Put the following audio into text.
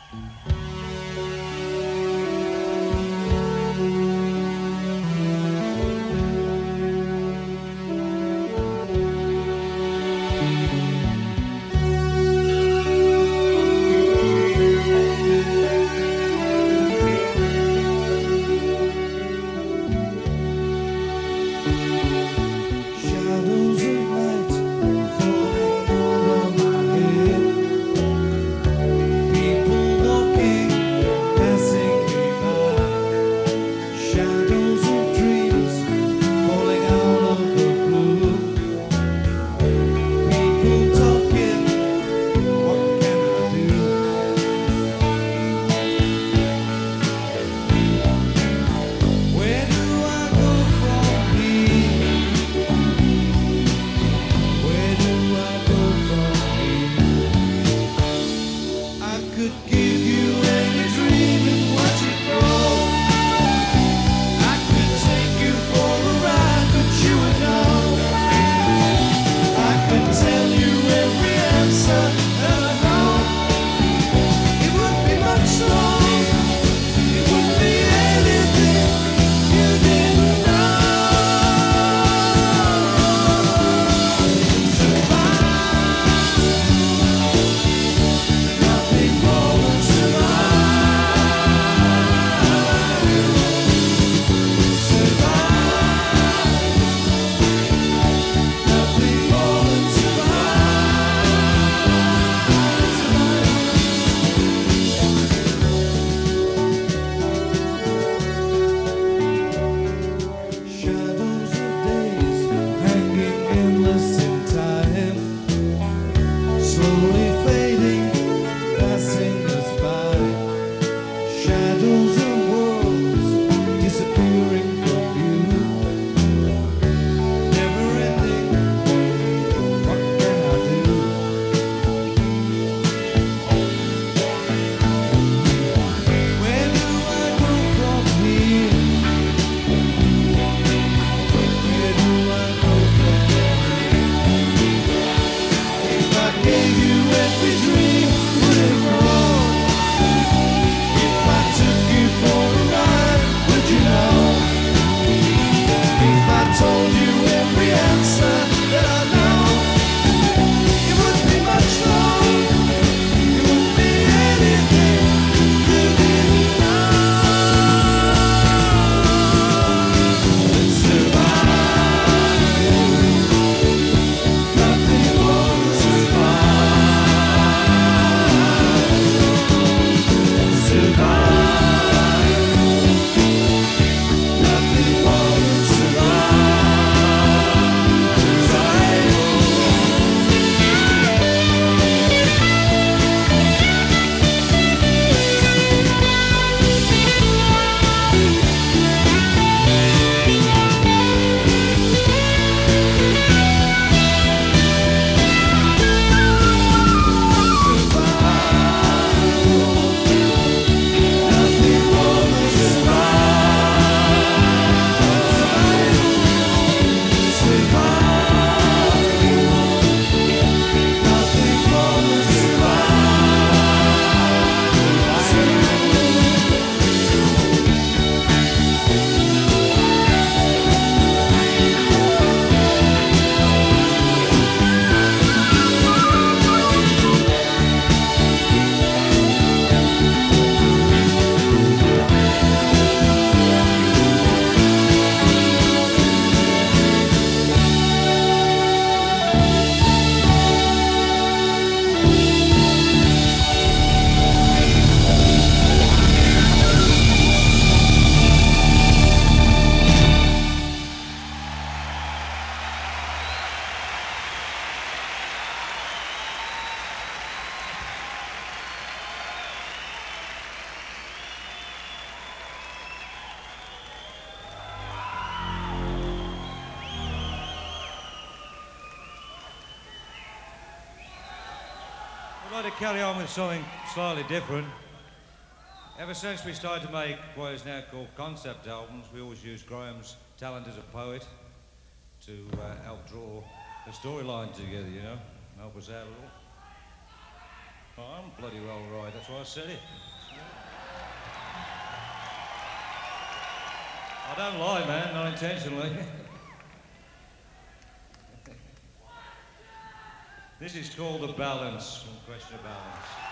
I'd like to carry on with something slightly different. Ever since we started to make what is now called concept albums, we always use Graham's talent as a poet to help draw the storyline together, you know, help us out a little. bloody well right. That's why I said it. I don't lie, man, not intentionally. This is called The Balance, from Question of Balance.